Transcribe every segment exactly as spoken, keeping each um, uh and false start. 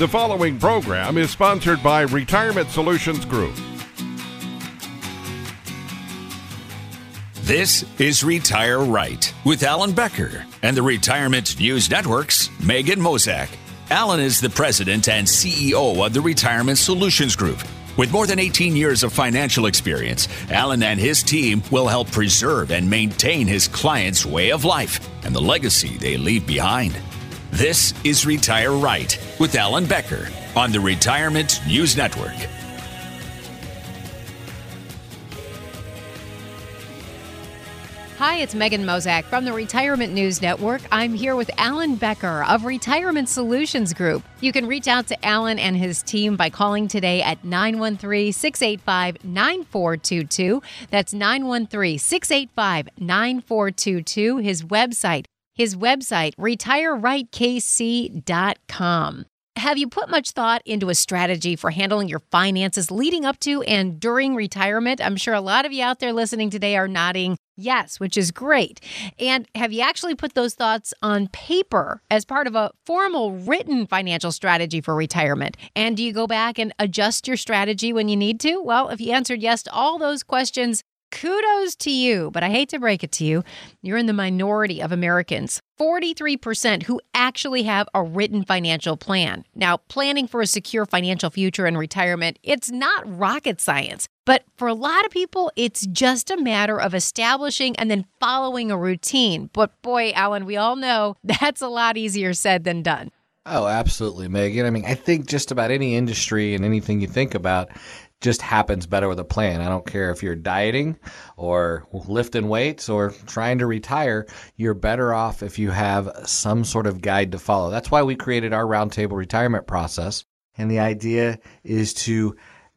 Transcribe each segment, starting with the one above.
The following program is sponsored by Retirement Solutions Group. This is Retire Right with Alan Becker and the Retirement News Network's Megan Mozak. Alan is the president and C E O of the Retirement Solutions Group. With more than eighteen years of financial experience, Alan and his team will help preserve and maintain his clients' way of life and the legacy they leave behind. This is Retire Right with Alan Becker on the Retirement News Network. Hi, it's Megan Mozak from the Retirement News Network. I'm here with Alan Becker of Retirement Solutions Group. You can reach out to Alan and his team by calling today at nine one three, six eight five, nine four two two. That's nine one three, six eight five, nine four two two. His website, his website, retire right k c dot com. Have you put much thought into a strategy for handling your finances leading up to and during retirement? I'm sure a lot of you out there listening today are nodding yes, which is great. And have you actually put those thoughts on paper as part of a formal written financial strategy for retirement? And do you go back and adjust your strategy when you need to? Well, if you answered yes to all those questions, kudos to you, but I hate to break it to you, you're in the minority of Americans, forty-three percent who actually have a written financial plan. Now, planning for a secure financial future in retirement, it's not rocket science, but for a lot of people, it's just a matter of establishing and then following a routine. But boy, Alan, we all know that's a lot easier said than done. Oh, absolutely, Megan. I mean, I think just about any industry and anything you think about just happens better with a plan. I don't care if you're dieting or lifting weights or trying to retire, you're better off if you have some sort of guide to follow. That's why we created our roundtable retirement process. And the idea is to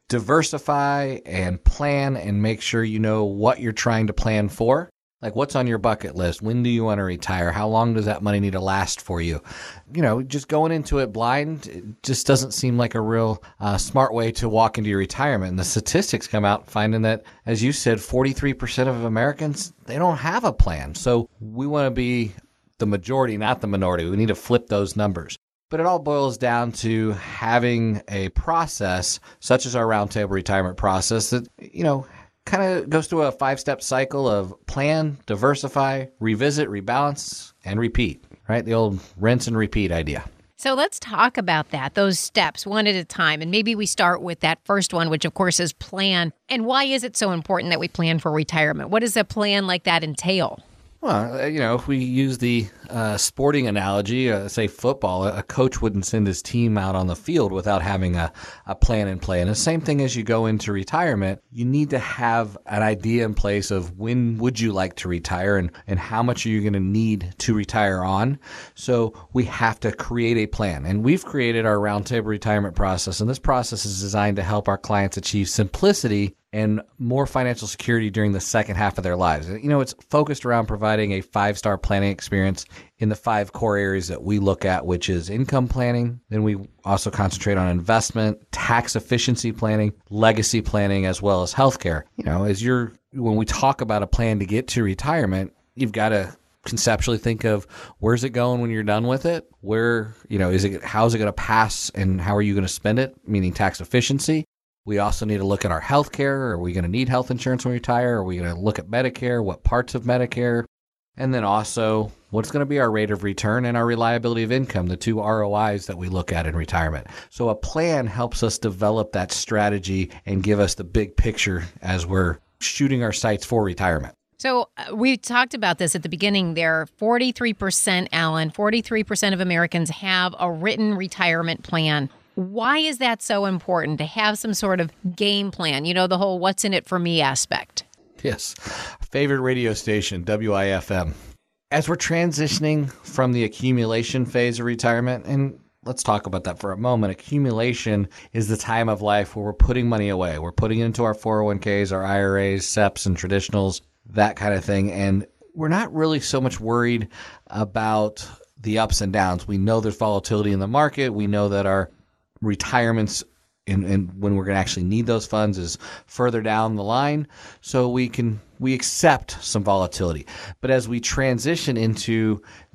diversify and plan and make sure you know what you're trying to plan for. Like, what's on your bucket list? When do you want to retire? How long does that money need to last for you? You know, just going into it blind, it just doesn't seem like a real uh, smart way to walk into your retirement. And the statistics come out finding that, as you said, forty-three percent of Americans, they don't have a plan. So we want to be the majority, not the minority. We need to flip those numbers. But it all boils down to having a process, such as our roundtable retirement process, that, you know, kind of goes through a five-step cycle of plan, diversify, revisit, rebalance, and repeat, right? The old rinse and repeat idea. So let's talk about that, those steps one at a time. And maybe we start with that first one, which of course is plan. And why is it so important that we plan for retirement? What does a plan like that entail? Well, you know, if we use the uh, sporting analogy, uh, say football, a coach wouldn't send his team out on the field without having a, a plan in play. And the same thing as you go into retirement, you need to have an idea in place of when would you like to retire and, and how much are you going to need to retire on. So we have to create a plan. And we've created our roundtable retirement process. And this process is designed to help our clients achieve simplicity and more financial security during the second half of their lives. You know, it's focused around providing a five-star planning experience in the five core areas that we look at, which is income planning. Then we also concentrate on investment, tax efficiency planning, legacy planning, as well as healthcare. You know, as you're, when we talk about a plan to get to retirement, you've got to conceptually think of where's it going when you're done with it? Where, you know, is it, how's it going to pass and how are you going to spend it? Meaning tax efficiency. We also need to look at our health care. Are we going to need health insurance when we retire? Are we going to look at Medicare? What parts of Medicare? And then also, what's going to be our rate of return and our reliability of income, the two R O Is that we look at in retirement. So a plan helps us develop that strategy and give us the big picture as we're shooting our sights for retirement. So uh, we talked about this at the beginning there. forty-three percent, Alan, forty-three percent of Americans have a written retirement plan. Why is that so important to have some sort of game plan? You know, the whole what's in it for me aspect. Yes. Favorite radio station, W I F M. As we're transitioning from the accumulation phase of retirement, and let's talk about that for a moment. Accumulation is the time of life where we're putting money away. We're putting it into our four oh one k's, our I R As, S E Ps, and traditionals, that kind of thing. And we're not really so much worried about the ups and downs. We know there's volatility in the market. We know that our retirements and, and when we're going to actually need those funds is further down the line. So we can we accept some volatility. But as we transition into that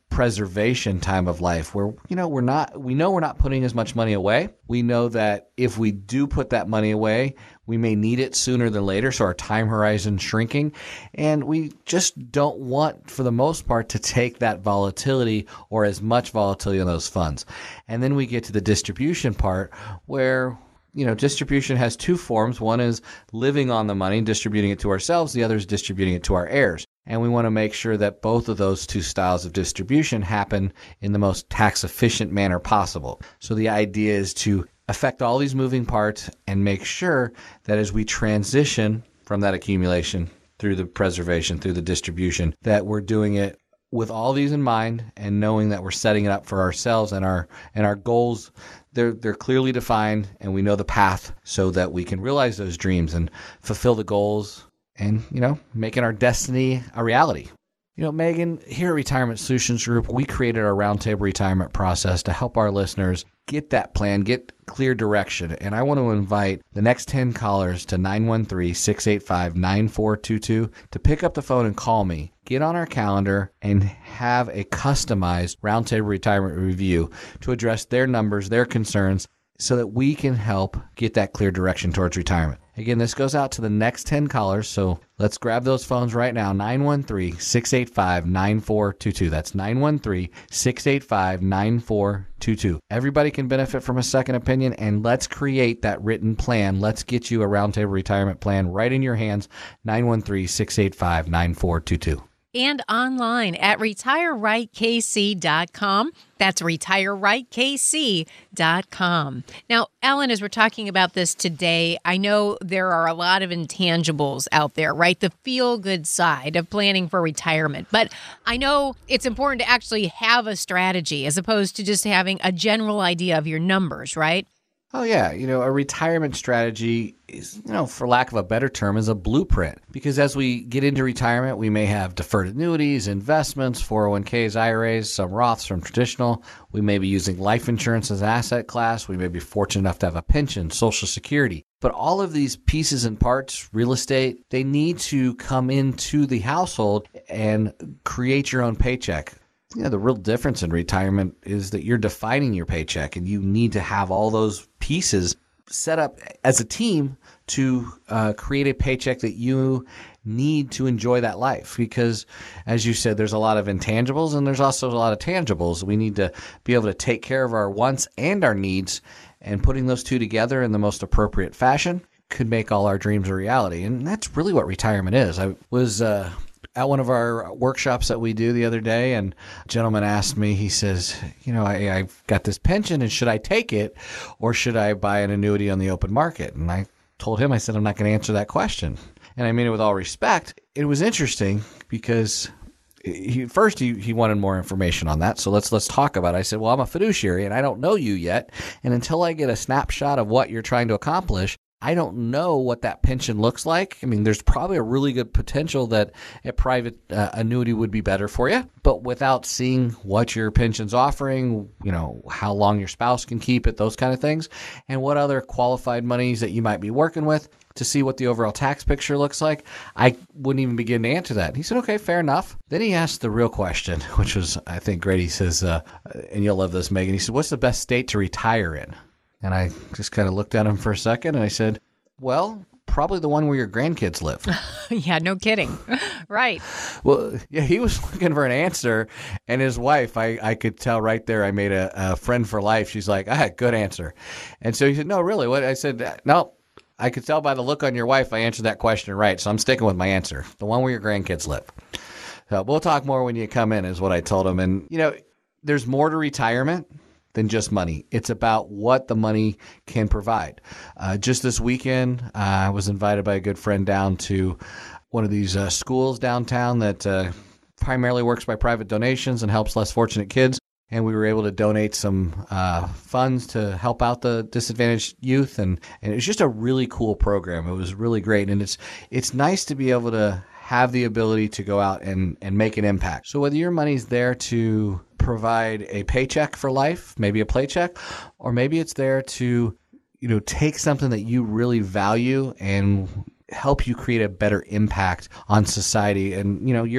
preservation time of life where, you know, we're not, we know we're not putting as much money away. We know that if we do put that money away, we may need it sooner than later. So our time horizon shrinking. And we just don't want, for the most part, to take that volatility or as much volatility on those funds. And then we get to the distribution part where, you know, distribution has two forms. One is living on the money, distributing it to ourselves. The other is distributing it to our heirs. And we want to make sure that both of those two styles of distribution happen in the most tax efficient manner possible. So the idea is to affect all these moving parts and make sure that as we transition from that accumulation through the preservation, through the distribution, that we're doing it with all these in mind and knowing that we're setting it up for ourselves and our and our goals. They're they're clearly defined and we know the path so that we can realize those dreams and fulfill the goals and, you know, making our destiny a reality. You know, Megan, here at Retirement Solutions Group, we created our roundtable retirement process to help our listeners get that plan, get clear direction. And I want to invite the next ten callers to nine one three, six eight five, nine four two two to pick up the phone and call me. Get on our calendar and have a customized roundtable retirement review to address their numbers, their concerns, so that we can help get that clear direction towards retirement. Again, this goes out to the next ten callers, so let's grab those phones right now, nine one three, six eight five, nine four two two. That's nine one three, six eight five, nine four two two. Everybody can benefit from a second opinion, and let's create that written plan. Let's get you a roundtable retirement plan right in your hands, nine one three, six eight five, nine four two two. And online at retire right k c dot com. That's retire right k c dot com. Now, Alan, as we're talking about this today, I know there are a lot of intangibles out there, right? The feel-good side of planning for retirement. But I know it's important to actually have a strategy as opposed to just having a general idea of your numbers, right? Oh, yeah. You know, a retirement strategy is, you know, for lack of a better term, is a blueprint. Because as we get into retirement, we may have deferred annuities, investments, four oh one k's, I R As, some Roths from traditional. We may be using life insurance as an asset class. We may be fortunate enough to have a pension, Social Security. But all of these pieces and parts, real estate, they need to come into the household and create your own paycheck. You know, the real difference in retirement is that you're defining your paycheck and you need to have all those pieces set up as a team to uh, create a paycheck that you need to enjoy that life. Because, as you said, there's a lot of intangibles and there's also a lot of tangibles. We need to be able to take care of our wants and our needs, and putting those two together in the most appropriate fashion could make all our dreams a reality. And that's really what retirement is. I was uh, at one of our workshops that we do the other day, and a gentleman asked me, he says, you know, I, I've got this pension, and should I take it or should I buy an annuity on the open market? And I told him, I said, I'm not going to answer that question. And I mean it with all respect. It was interesting because he, first he, he wanted more information on that. So let's let's talk about it. I said, well, I'm a fiduciary and I don't know you yet. And until I get a snapshot of what you're trying to accomplish, I don't know what that pension looks like. I mean, there's probably a really good potential that a private uh, annuity would be better for you. But without seeing what your pension's offering, you know, how long your spouse can keep it, those kind of things, and what other qualified monies that you might be working with to see what the overall tax picture looks like, I wouldn't even begin to answer that. He said, okay, fair enough. Then he asked the real question, which was, I think, great. He says, uh, and you'll love this, Megan. He said, what's the best state to retire in? And I just kind of looked at him for a second and I said, well, probably the one where your grandkids live. Yeah, no kidding. Right. Well, yeah, he was looking for an answer. And his wife, I, I could tell right there, I made a, a friend for life. She's like, ah, good answer. And so he said, no, really? What? I said, no, I could tell by the look on your wife, I answered that question right. So I'm sticking with my answer, the one where your grandkids live. So we'll talk more when you come in is what I told him. And, you know, there's more to retirement than just money. It's about what the money can provide. Uh, just this weekend, uh, I was invited by a good friend down to one of these uh, schools downtown that uh, primarily works by private donations and helps less fortunate kids. And we were able to donate some uh, funds to help out the disadvantaged youth. And, and it was just a really cool program. It was really great. And it's it's nice to be able to have the ability to go out and, and make an impact. So whether your money's there to provide a paycheck for life, maybe a paycheck, or maybe it's there to, you know, take something that you really value and help you create a better impact on society. And, you know, your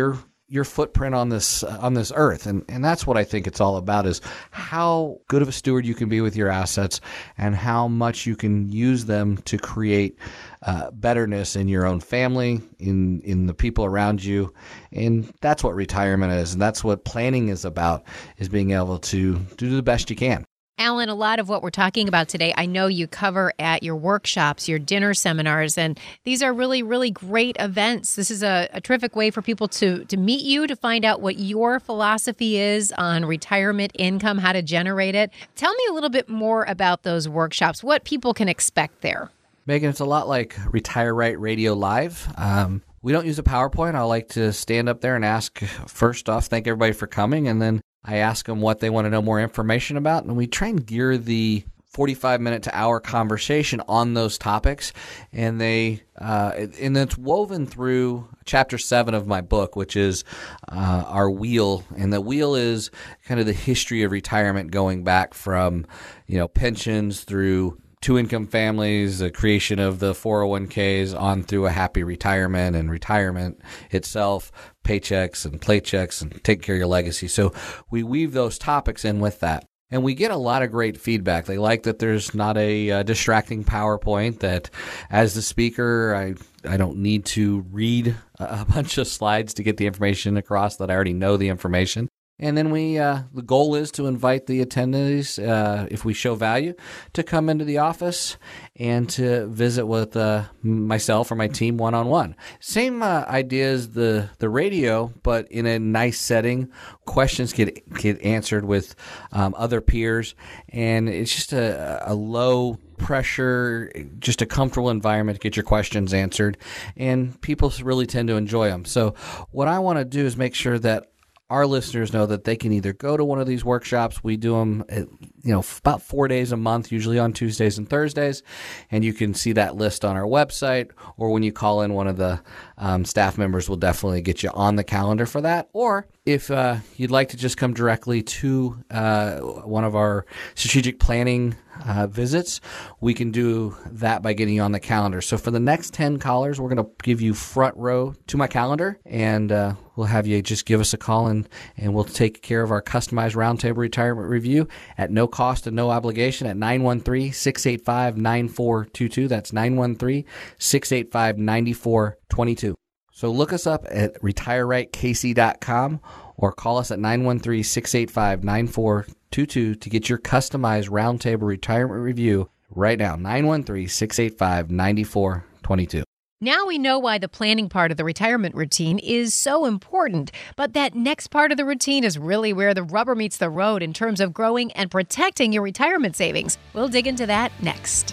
your footprint on this uh, on this earth. And and that's what I think it's all about, is how good of a steward you can be with your assets and how much you can use them to create uh, betterness in your own family, in in the people around you. And that's what retirement is, and that's what planning is about, is being able to do the best you can. Alan, a lot of what we're talking about today, I know you cover at your workshops, your dinner seminars, and these are really, really great events. This is a, a terrific way for people to, to meet you, to find out what your philosophy is on retirement income, how to generate it. Tell me a little bit more about those workshops, what people can expect there. Megan, it's a lot like Retire Right Radio Live. Um, we don't use a PowerPoint. I like to stand up there and ask, first off, thank everybody for coming, and then I ask them what they want to know more information about, and we try and gear the forty-five minute to hour conversation on those topics. And they uh, and it's woven through chapter seven of my book, which is uh, our wheel. And the wheel is kind of the history of retirement, going back from, you know, pensions through two-income families, the creation of the four oh one k's, on through a happy retirement, and retirement itself, paychecks and playchecks, and take care of your legacy. So we weave those topics in with that. And we get a lot of great feedback. They like that there's not a uh, distracting PowerPoint, that as the speaker, I, I don't need to read a bunch of slides to get the information across, that I already know the information. And then we, uh, the goal is to invite the attendees, uh, if we show value, to come into the office and to visit with uh, myself or my team one-on-one. Same uh, idea as the, the radio, but in a nice setting. Questions get get answered with um, other peers, and it's just a, a low pressure, just a comfortable environment to get your questions answered, and people really tend to enjoy them. So what I want to do is make sure that our listeners know that they can either go to one of these workshops. We do them, at, you know, about four days a month, usually on Tuesdays and Thursdays, and you can see that list on our website, or when you call in, one of the um, staff members will definitely get you on the calendar for that. Or if uh, you'd like to just come directly to uh, one of our strategic planning Uh, visits, we can do that by getting you on the calendar. So for the next ten callers, we're going to give you front row to my calendar, and uh, we'll have you just give us a call, and, and we'll take care of our customized roundtable retirement review at no cost and no obligation at nine one three, six eight five, nine four two two. That's nine one three, six eight five, nine four two two. So look us up at retire right k c dot com or call us at nine one three, six eight five, nine four two two to get your customized roundtable retirement review right now. nine one three, six eight five, nine four two two. Now we know why the planning part of the retirement routine is so important, but that next part of the routine is really where the rubber meets the road in terms of growing and protecting your retirement savings. We'll dig into that next.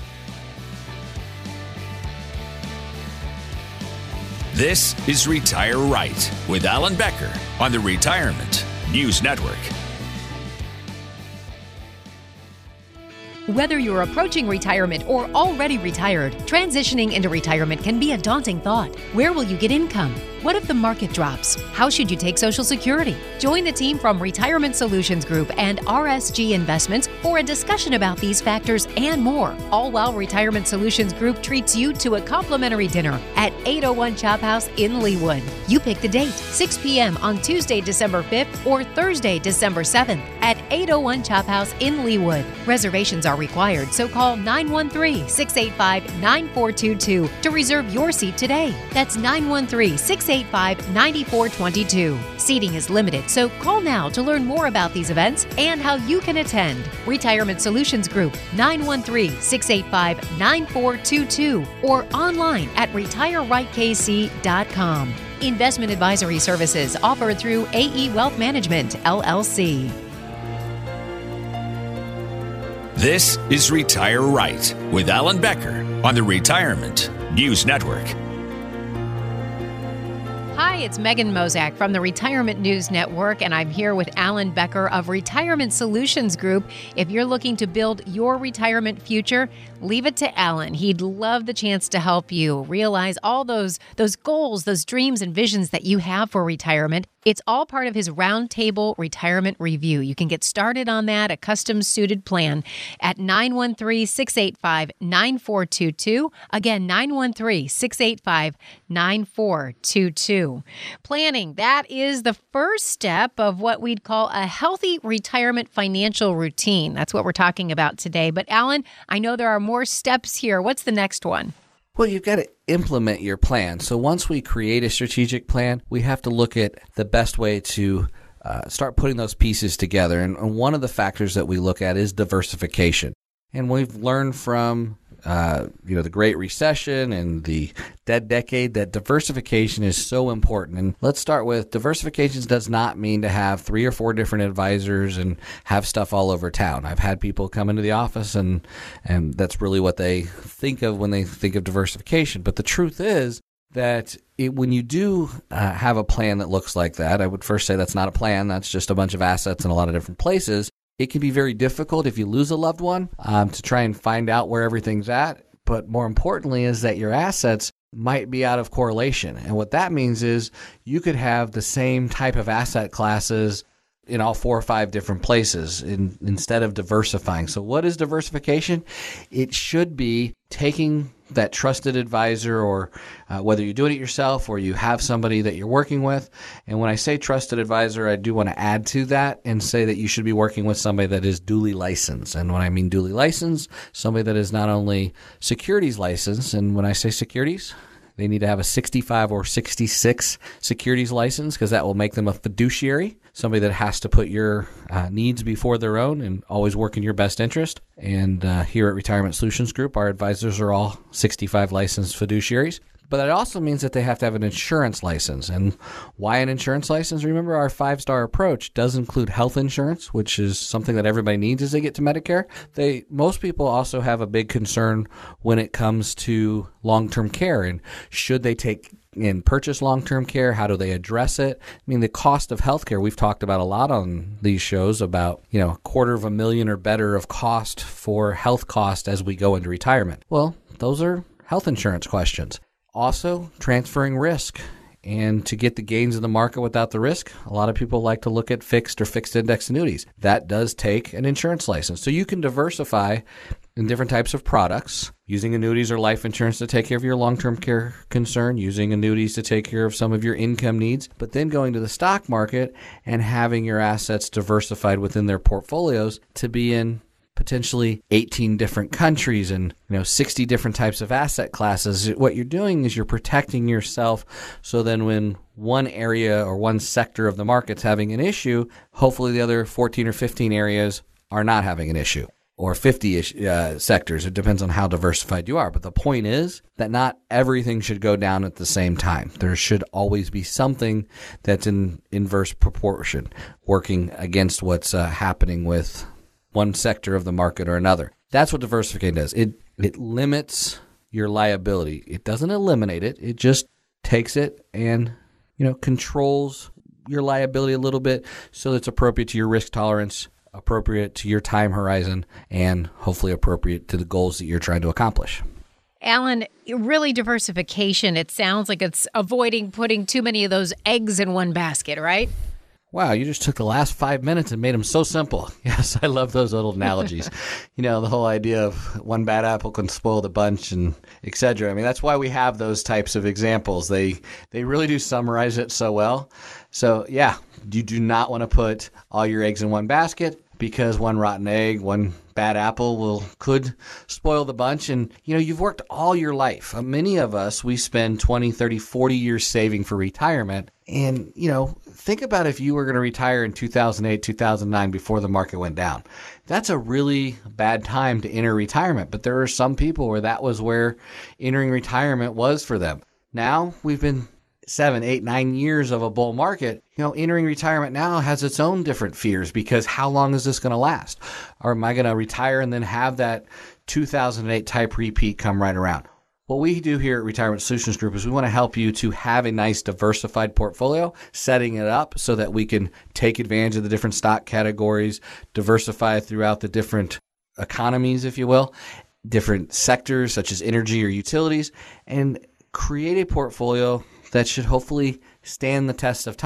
This is Retire Right with Alan Becker on the Retirement News Network. Whether you're approaching retirement or already retired, transitioning into retirement can be a daunting thought. Where will you get income? What if the market drops? How should you take Social Security? Join the team from Retirement Solutions Group and R S G Investments for a discussion about these factors and more, all while Retirement Solutions Group treats you to a complimentary dinner at eight oh one Chop House in Leawood. You pick the date, six p.m. on Tuesday, December fifth or Thursday, December seventh at eight oh one Chop House in Leawood. Reservations are required, so call nine one three, six eight five, nine four two two to reserve your seat today. That's nine one three, six eight five, nine four two two. Seating is limited, so call now to learn more about these events and how you can attend. Retirement Solutions Group, nine one three, six eight five, nine four two two or online at retire right k c dot com. Investment advisory services offered through A E Wealth Management, L L C. This is Retire Right with Alan Becker on the Retirement News Network. Hi, it's Megan Mozak from the Retirement News Network, and I'm here with Alan Becker of Retirement Solutions Group. If you're looking to build your retirement future, leave it to Alan. He'd love the chance to help you realize all those, those goals, those dreams and visions that you have for retirement. It's all part of his Roundtable Retirement Review. You can get started on that, a custom-suited plan, at nine one three, six eight five, nine four two two. Again, nine one three, six eight five, nine four two two. Planning, that is the first step of what we'd call a healthy retirement financial routine. That's what we're talking about today. But Alan, I know there are more steps here. What's the next one? Well, you've got to implement your plan. So once we create a strategic plan, we have to look at the best way to uh, start putting those pieces together. And, and one of the factors that we look at is diversification. And we've learned from uh, you know, the Great Recession and the dead decade that diversification is so important. And let's start with diversification does not mean to have three or four different advisors and have stuff all over town. I've had people come into the office and and that's really what they think of when they think of diversification. But the truth is that it, when you do uh, have a plan that looks like that, I would first say that's not a plan. That's just a bunch of assets in a lot of different places. It can be very difficult if you lose a loved one um, to try and find out where everything's at. But more importantly is that your assets might be out of correlation. And what that means is you could have the same type of asset classes in all four or five different places in, instead of diversifying. So what is diversification? It should be taking that trusted advisor, or uh, whether you're doing it yourself or you have somebody that you're working with. And when I say trusted advisor, I do want to add to that and say that you should be working with somebody that is duly licensed. And when I mean duly licensed, somebody that is not only securities licensed, and when I say securities, they need to have a sixty-five or sixty-six securities license because that will make them a fiduciary, somebody that has to put your uh, needs before their own and always work in your best interest. And uh, here at Retirement Solutions Group, our advisors are all sixty-five licensed fiduciaries. But that also means that they have to have an insurance license. And why an insurance license? Remember, our five-star approach does include health insurance, which is something that everybody needs as they get to Medicare. They most people also have a big concern when it comes to long-term care. And should they take and purchase long-term care? How do they address it? I mean, the cost of healthcare, we've talked about a lot on these shows about, you know, a quarter of a million or better of cost for health cost as we go into retirement. Well, those are health insurance questions. Also, transferring risk. And to get the gains in the market without the risk, a lot of people like to look at fixed or fixed index annuities. That does take an insurance license. So you can diversify in different types of products, using annuities or life insurance to take care of your long-term care concern, using annuities to take care of some of your income needs, but then going to the stock market and having your assets diversified within their portfolios to be in potentially eighteen different countries and, you know, sixty different types of asset classes. What you're doing is you're protecting yourself so then when one area or one sector of the market's having an issue, hopefully the other fourteen or fifteen areas are not having an issue, or fifty uh, sectors. It depends on how diversified you are. But the point is that not everything should go down at the same time. There should always be something that's in inverse proportion, working against what's uh, happening with one sector of the market or another. That's what diversification does. It it limits your liability. It doesn't eliminate it. It just takes it and, you know, controls your liability a little bit so that it's appropriate to your risk tolerance, appropriate to your time horizon, and hopefully appropriate to the goals that you're trying to accomplish. Alan, really diversification, it sounds like it's avoiding putting too many of those eggs in one basket, right? Wow, you just took the last five minutes and made them so simple. Yes, I love those little analogies. You know, the whole idea of one bad apple can spoil the bunch and et cetera. I mean, that's why we have those types of examples. They they really do summarize it so well. So, yeah, you do not want to put all your eggs in one basket because one rotten egg, one bad apple will could spoil the bunch. And, you know, you've worked all your life. Uh, many of us, we spend twenty, thirty, forty years saving for retirement. And, you know, think about if you were going to retire in two thousand eight, two thousand nine before the market went down. That's a really bad time to enter retirement. But there are some people where that was where entering retirement was for them. Now we've been seven, eight, nine years of a bull market. You know, entering retirement now has its own different fears because how long is this going to last? Or am I going to retire and then have that two thousand eight type repeat come right around? What we do here at Retirement Solutions Group is we want to help you to have a nice diversified portfolio, setting it up so that we can take advantage of the different stock categories, diversify throughout the different economies, if you will, different sectors such as energy or utilities, and create a portfolio that should hopefully stand the test of time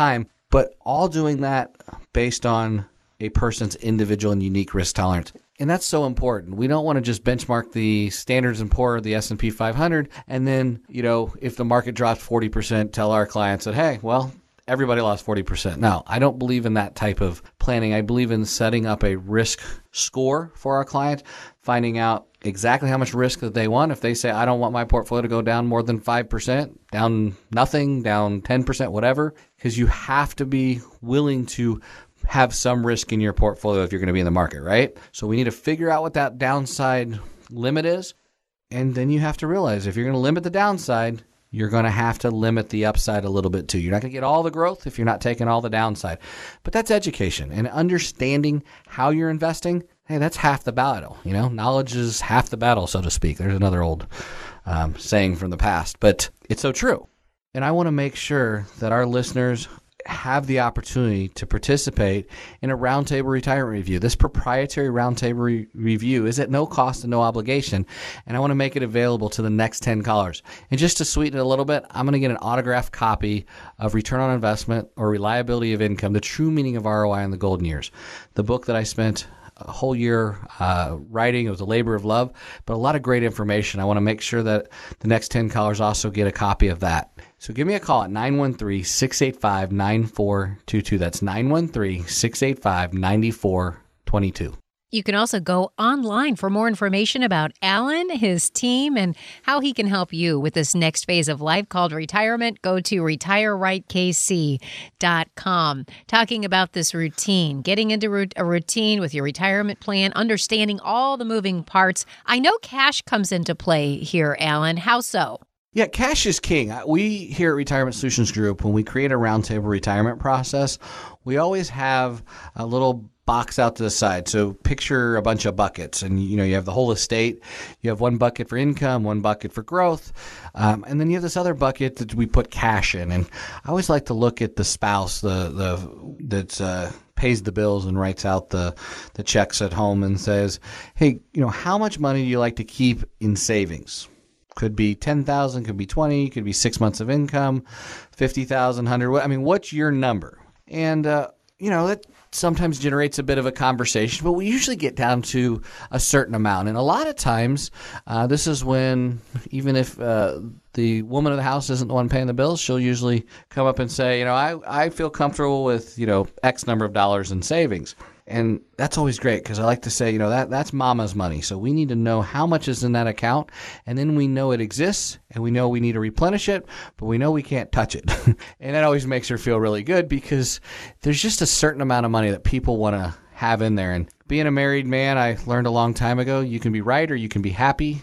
but all doing that based on a person's individual and unique risk tolerance. And that's so important. We don't want to just benchmark the Standards and Poor, the S and P five hundred, and then, you know, if the market drops forty percent, tell our clients that, hey, well, everybody lost forty percent. No, I don't believe in that type of planning. I believe in setting up a risk score for our client, finding out exactly how much risk that they want. If they say, I don't want my portfolio to go down more than five percent, down nothing, down ten percent, whatever, because you have to be willing to have some risk in your portfolio if you're going to be in the market, right? So we need to figure out what that downside limit is. And then you have to realize if you're going to limit the downside, you're going to have to limit the upside a little bit too. You're not going to get all the growth if you're not taking all the downside. But that's education and understanding how you're investing. Hey, that's half the battle. You know, knowledge is half the battle, so to speak. There's another old um, saying from the past, but it's so true. And I want to make sure that our listeners have the opportunity to participate in a roundtable retirement review. This proprietary roundtable re- review is at no cost and no obligation, and I want to make it available to the next ten callers. And just to sweeten it a little bit, I'm going to get an autographed copy of Return on Investment or Reliability of Income, The True Meaning of R O I in the Golden Years, the book that I spent a whole year uh, writing. It was a labor of love, but a lot of great information. I want to make sure that the next ten callers also get a copy of that. So give me a call at nine one three, six eight five, nine four two two. That's nine one three, six eight five, nine four two two. You can also go online for more information about Alan, his team, and how he can help you with this next phase of life called retirement. Go to retire right k c dot com. Talking about this routine, getting into a routine with your retirement plan, understanding all the moving parts. I know cash comes into play here, Alan. How so? Yeah, cash is king. We here at Retirement Solutions Group, when we create a roundtable retirement process, we always have a little box out to the side. So picture a bunch of buckets, and you know you have the whole estate. You have one bucket for income, one bucket for growth, um, and then you have this other bucket that we put cash in. And I always like to look at the spouse, the the that's uh, pays the bills and writes out the the checks at home and says, "Hey, you know, how much money do you like to keep in savings?" Could be ten thousand, could be twenty, could be six months of income, fifty thousand, one hundred. I mean, what's your number? And, uh, you know, that sometimes generates a bit of a conversation, but we usually get down to a certain amount. And a lot of times, uh, this is when, even if uh, the woman of the house isn't the one paying the bills, she'll usually come up and say, you know, I, I feel comfortable with, you know, X number of dollars in savings. And that's always great because I like to say, you know, that that's mama's money. So we need to know how much is in that account, and then we know it exists, and we know we need to replenish it, but we know we can't touch it. And that always makes her feel really good because there's just a certain amount of money that people want to have in there. And being a married man, I learned a long time ago, you can be right or you can be happy.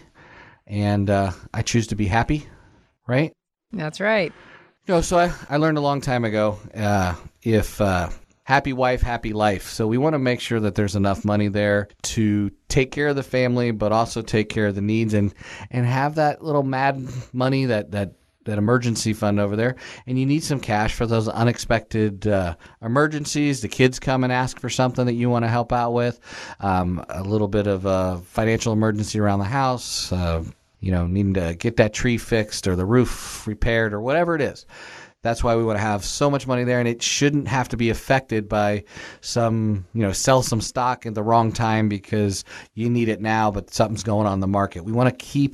And uh, I choose to be happy, right? That's right. You know, so I, I learned a long time ago, uh, if... Uh, happy wife, happy life. So we want to make sure that there's enough money there to take care of the family, but also take care of the needs and, and have that little mad money, that, that, that emergency fund over there. And you need some cash for those unexpected uh, emergencies. The kids come and ask for something that you want to help out with. Um, a little bit of a financial emergency around the house, uh, you know, needing to get that tree fixed or the roof repaired or whatever it is. That's why we want to have so much money there, and it shouldn't have to be affected by some, you know, sell some stock at the wrong time because you need it now, but something's going on in the market. We want to keep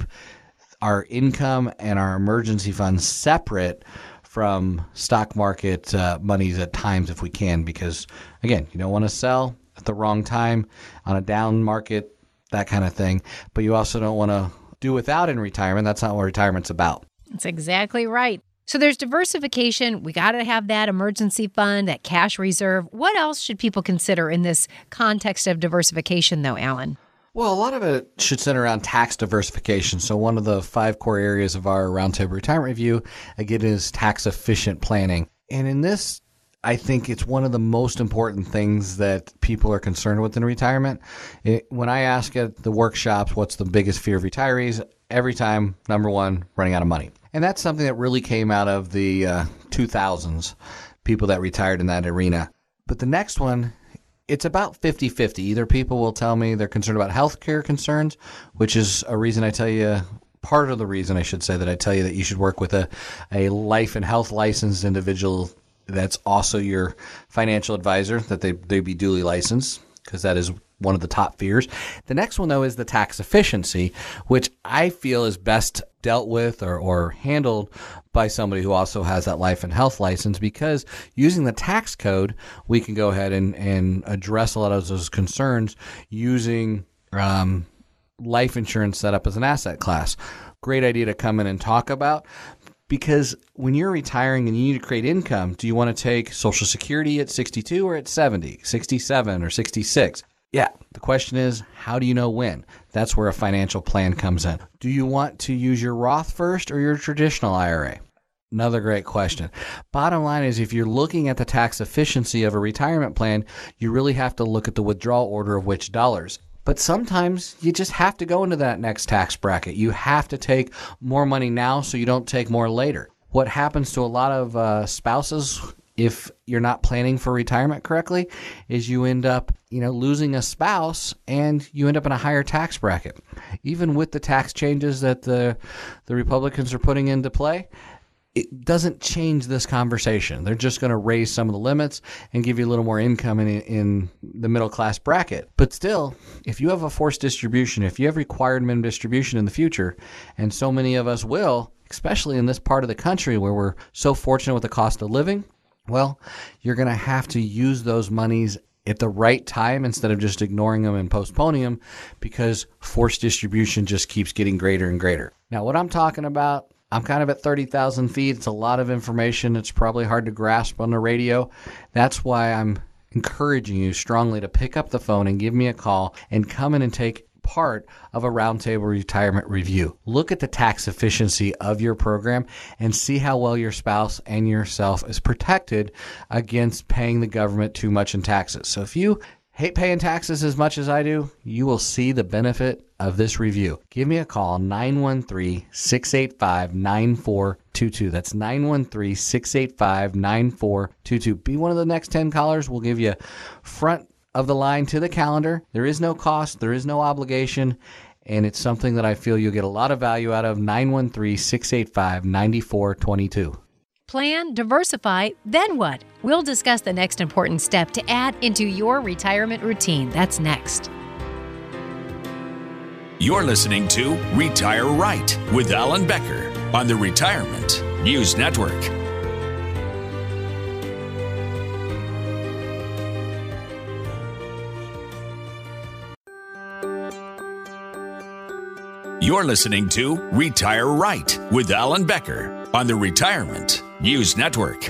our income and our emergency funds separate from stock market uh, monies at times if we can, because, again, you don't want to sell at the wrong time on a down market, that kind of thing, but you also don't want to do without in retirement. That's not what retirement's about. That's exactly right. So there's diversification. We got to have that emergency fund, that cash reserve. What else should people consider in this context of diversification, though, Alan? Well, a lot of it should center around tax diversification. So one of the five core areas of our Roundtable Retirement Review, again, is tax-efficient planning. And in this, I think it's one of the most important things that people are concerned with in retirement. It, when I ask at the workshops, what's the biggest fear of retirees? Every time, number one, running out of money. And that's something that really came out of the uh, two thousands, people that retired in that arena. But the next one, it's about fifty-fifty. Either people will tell me they're concerned about healthcare concerns, which is a reason I tell you, part of the reason I should say that I tell you that you should work with a, a life and health licensed individual that's also your financial advisor, that they, they be duly licensed, because that is one of the top fears. The next one, though, is the tax efficiency, which I feel is best dealt with or, or handled by somebody who also has that life and health license, because using the tax code, we can go ahead and, and address a lot of those concerns using um, life insurance set up as an asset class. Great idea to come in and talk about. Because when you're retiring and you need to create income, do you want to take Social Security at sixty-two or at seventy, sixty-seven or sixty-six? Yeah, the question is, how do you know when? That's where a financial plan comes in. Do you want to use your Roth first or your traditional I R A? Another great question. Bottom line is, if you're looking at the tax efficiency of a retirement plan, you really have to look at the withdrawal order of which dollars. But sometimes you just have to go into that next tax bracket. You have to take more money now so you don't take more later. What happens to a lot of uh, spouses, if you're not planning for retirement correctly, is you end up, you know, losing a spouse and you end up in a higher tax bracket. Even with the tax changes that the the Republicans are putting into play, it doesn't change this conversation. They're just going to raise some of the limits and give you a little more income in, in the middle class bracket. But still, if you have a forced distribution, if you have required minimum distribution in the future, and so many of us will, especially in this part of the country where we're so fortunate with the cost of living, well, you're going to have to use those monies at the right time instead of just ignoring them and postponing them, because forced distribution just keeps getting greater and greater. Now, what I'm talking about, I'm kind of at thirty thousand feet. It's a lot of information. It's probably hard to grasp on the radio. That's why I'm encouraging you strongly to pick up the phone and give me a call and come in and take part of a roundtable retirement review. Look at the tax efficiency of your program and see how well your spouse and yourself is protected against paying the government too much in taxes. So if you hate paying taxes as much as I do, you will see the benefit of this review. Give me a call, nine one three, six eight five, nine four two two. That's nine one three, six eight five, nine four two two. Be one of the next ten callers. We'll give you front of the line to the calendar. There is no cost. There is no obligation. And it's something that I feel you'll get a lot of value out of. nine one three, six eight five, nine four two two. Plan, diversify, then what? We'll discuss the next important step to add into your retirement routine. That's next. You're listening to Retire Right with Alan Becker on the Retirement News Network. You're listening to Retire Right with Alan Becker on the Retirement News Network.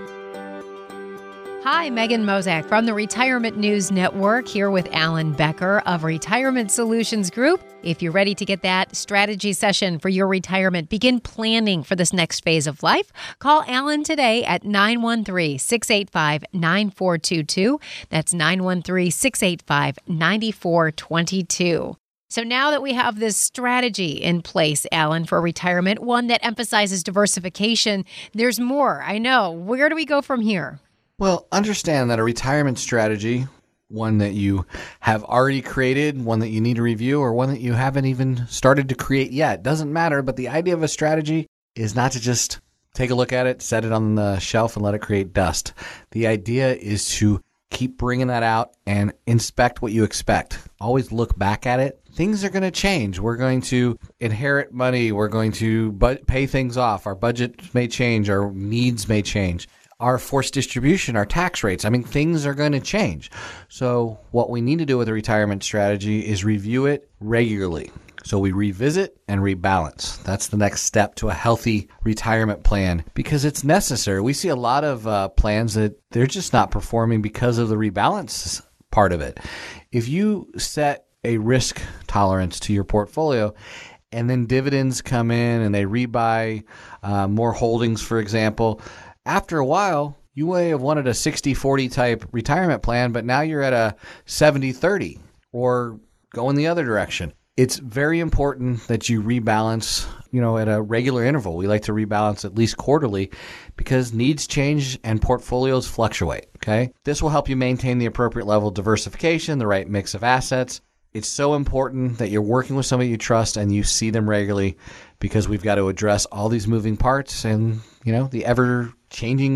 Hi, Megan Mozak from the Retirement News Network, here with Alan Becker of Retirement Solutions Group. If you're ready to get that strategy session for your retirement, begin planning for this next phase of life, call Alan today at nine one three, six eight five, nine four two two. That's nine one three, six eight five, nine four two two. So now that we have this strategy in place, Alan, for retirement, one that emphasizes diversification, there's more. I know. Where do we go from here? Well, understand that a retirement strategy, one that you have already created, one that you need to review, or one that you haven't even started to create yet, doesn't matter. But the idea of a strategy is not to just take a look at it, set it on the shelf, and let it create dust. The idea is to keep bringing that out and inspect what you expect. Always look back at it. Things are going to change. We're going to inherit money. We're going to bu- pay things off. Our budget may change. Our needs may change. Our forced distribution, our tax rates. I mean, things are going to change. So what we need to do with a retirement strategy is review it regularly. So we revisit and rebalance. That's the next step to a healthy retirement plan, because it's necessary. We see a lot of uh, plans that they're just not performing because of the rebalance part of it. If you set a risk tolerance to your portfolio and then dividends come in and they rebuy uh, more holdings, for example, after a while, you may have wanted a sixty forty type retirement plan, but now you're at a seventy thirty or going the other direction. It's very important that you rebalance, you know, at a regular interval. We like to rebalance at least quarterly because needs change and portfolios fluctuate, okay? This will help you maintain the appropriate level of diversification, the right mix of assets. It's so important that you're working with somebody you trust and you see them regularly, because we've got to address all these moving parts and, you know, the ever-changing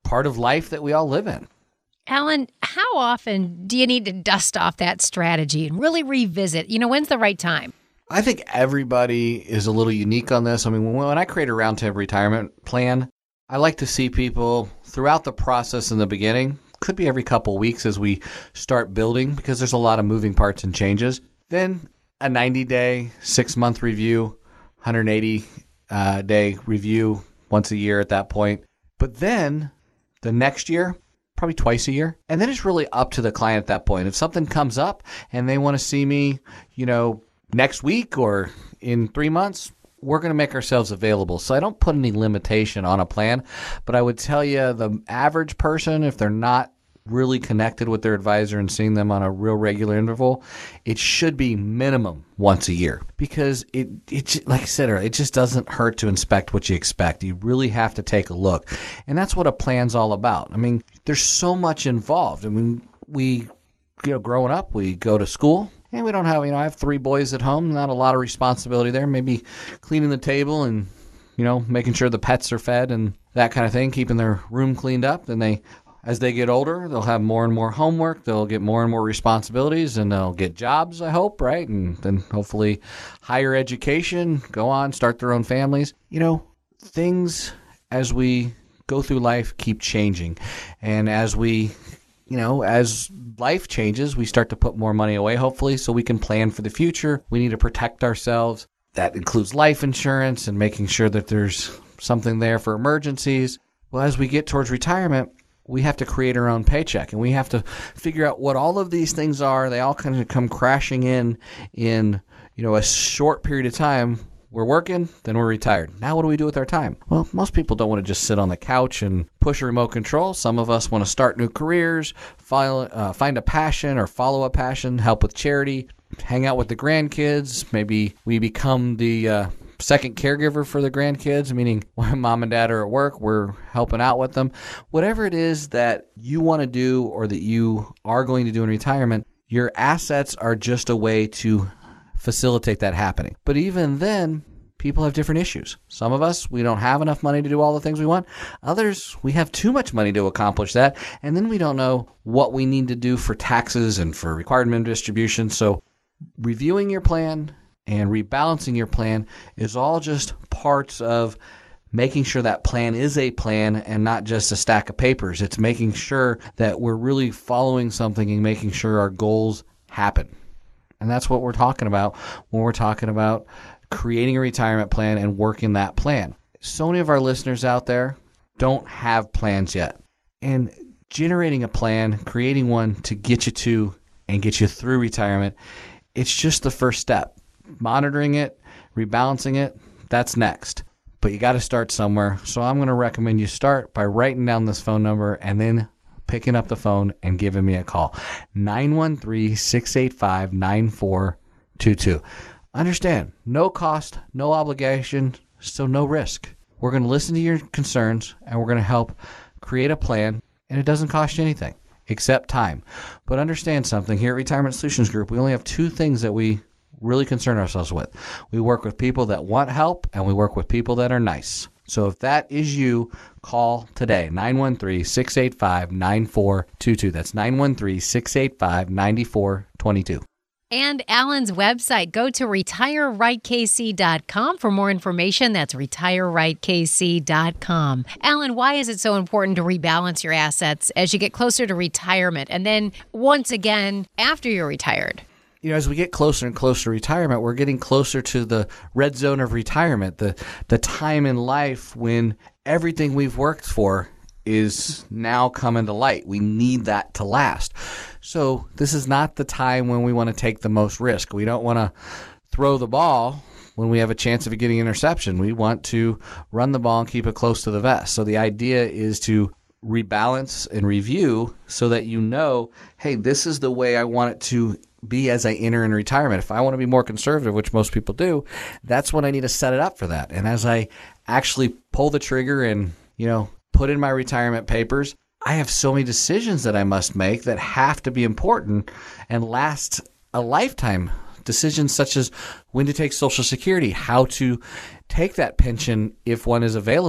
part of life that we all live in. Alan, how often do you need to dust off that strategy and really revisit? You know, when's the right time? I think everybody is a little unique on this. I mean, when I create a roundtable retirement plan, I like to see people throughout the process in the beginning. Could be every couple of weeks as we start building, because there's a lot of moving parts and changes. Then a ninety-day, six-month review, one hundred eighty day review once a year at that point. But then the next year, probably twice a year. And then it's really up to the client at that point. If something comes up and they want to see me, you know, next week or in three months, we're going to make ourselves available. So I don't put any limitation on a plan, but I would tell you the average person, if they're not really connected with their advisor and seeing them on a real regular interval, it should be minimum once a year, because it, it like I said earlier, it just doesn't hurt to inspect what you expect. You really have to take a look. And that's what a plan's all about. I mean, there's so much involved. I mean, we, you know, growing up, we go to school. And we don't have, you know, I have three boys at home, not a lot of responsibility there. Maybe cleaning the table and, you know, making sure the pets are fed and that kind of thing, keeping their room cleaned up. Then they, as they get older, they'll have more and more homework. They'll get more and more responsibilities, and they'll get jobs, I hope, right? And then hopefully higher education, go on, start their own families. You know, things as we go through life keep changing. And as we, you know, as life changes, we start to put more money away, hopefully, so we can plan for the future. We need to protect ourselves. That includes life insurance and making sure that there's something there for emergencies. Well, as we get towards retirement, we have to create our own paycheck, and we have to figure out what all of these things are. They all kind of come crashing in in, you know, a short period of time. We're working, then we're retired. Now what do we do with our time? Well, most people don't want to just sit on the couch and push a remote control. Some of us want to start new careers, file, uh, find a passion or follow a passion, help with charity, hang out with the grandkids. Maybe we become the uh, second caregiver for the grandkids, meaning when mom and dad are at work, we're helping out with them. Whatever it is that you want to do or that you are going to do in retirement, your assets are just a way to facilitate that happening. But even then, people have different issues. Some of us, we don't have enough money to do all the things we want. Others, we have too much money to accomplish that. And then we don't know what we need to do for taxes and for required minimum distribution. So reviewing your plan and rebalancing your plan is all just parts of making sure that plan is a plan and not just a stack of papers. It's making sure that we're really following something and making sure our goals happen. And that's what we're talking about when we're talking about creating a retirement plan and working that plan. So many of our listeners out there don't have plans yet. And generating a plan, creating one to get you to and get you through retirement, it's just the first step. Monitoring it, rebalancing it, that's next. But you got to start somewhere. So I'm going to recommend you start by writing down this phone number and then picking up the phone and giving me a call. nine one three, six eight five, nine four two two. Understand, no cost, no obligation, so no risk. We're going to listen to your concerns, and we're going to help create a plan, and it doesn't cost you anything except time. But understand something, here at Retirement Solutions Group, we only have two things that we really concern ourselves with. We work with people that want help, and we work with people that are nice. So if that is you, call today, nine one three, six eight five, nine four two two. That's nine one three, six eight five, nine four two two. And Alan's website, go to retire right k c dot com for more information. That's retire right k c dot com. Alan, why is it so important to rebalance your assets as you get closer to retirement and then once again after you're retired? You know, as we get closer and closer to retirement, we're getting closer to the red zone of retirement, the the time in life when everything we've worked for is now coming to light. We need that to last. So this is not the time when we want to take the most risk. We don't want to throw the ball when we have a chance of getting interception. We want to run the ball and keep it close to the vest. So the idea is to rebalance and review so that you know, hey, this is the way I want it to be as I enter in retirement. If I want to be more conservative, which most people do, that's when I need to set it up for that. And as I actually pull the trigger and, you know, put in my retirement papers, I have so many decisions that I must make that have to be important and last a lifetime. Decisions such as when to take Social Security, how to take that pension if one is available,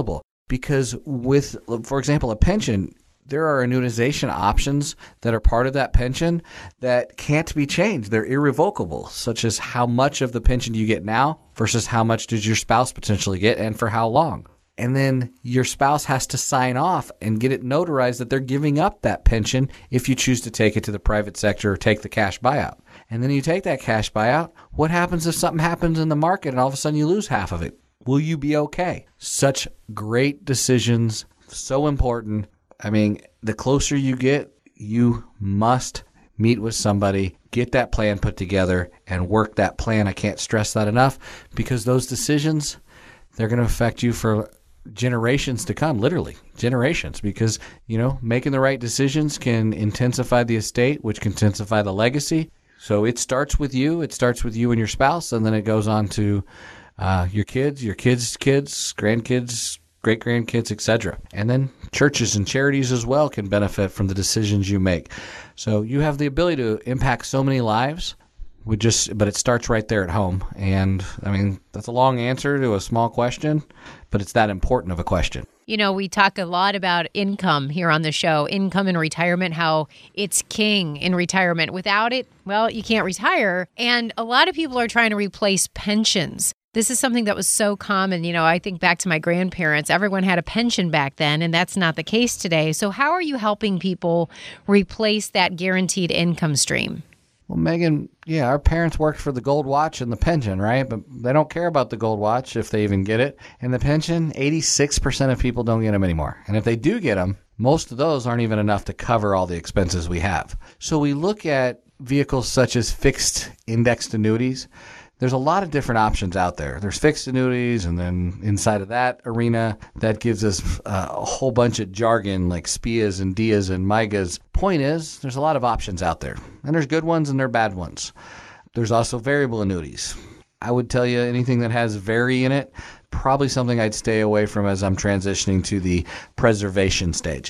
Because with, for example, a pension, there are annuitization options that are part of that pension that can't be changed. They're irrevocable, such as how much of the pension you get now versus how much does your spouse potentially get and for how long. And then your spouse has to sign off and get it notarized that they're giving up that pension if you choose to take it to the private sector or take the cash buyout. And then you take that cash buyout. What happens if something happens in the market and all of a sudden you lose half of it? Will you be okay? Such great decisions, so important. I mean, the closer you get, you must meet with somebody, get that plan put together, and work that plan. I can't stress that enough, because those decisions, they're going to affect you for generations to come, literally generations, because, you know, making the right decisions can intensify the estate, which can intensify the legacy. So it starts with you. It starts with you and your spouse, and then it goes on to uh, your kids, your kids' kids, grandkids, great-grandkids, et cetera. And then churches and charities as well can benefit from the decisions you make. So you have the ability to impact so many lives, with just, but it starts right there at home. And, I mean, that's a long answer to a small question, but it's that important of a question. You know, we talk a lot about income here on the show, income in retirement, how it's king in retirement. Without it, well, you can't retire. And a lot of people are trying to replace pensions. This is something that was so common. You know, I think back to my grandparents. Everyone had a pension back then, and that's not the case today. So how are you helping people replace that guaranteed income stream? Well, Megan, yeah, our parents worked for the gold watch and the pension, right? But they don't care about the gold watch if they even get it. And the pension, eighty-six percent of people don't get them anymore. And if they do get them, most of those aren't even enough to cover all the expenses we have. So we look at vehicles such as fixed indexed annuities. There's a lot of different options out there. There's fixed annuities, and then inside of that arena, that gives us uh, a whole bunch of jargon like S P I As and D I As and M I G As. Point is, there's a lot of options out there, and there's good ones and there are bad ones. There's also variable annuities. I would tell you anything that has vary in it, probably something I'd stay away from as I'm transitioning to the preservation stage.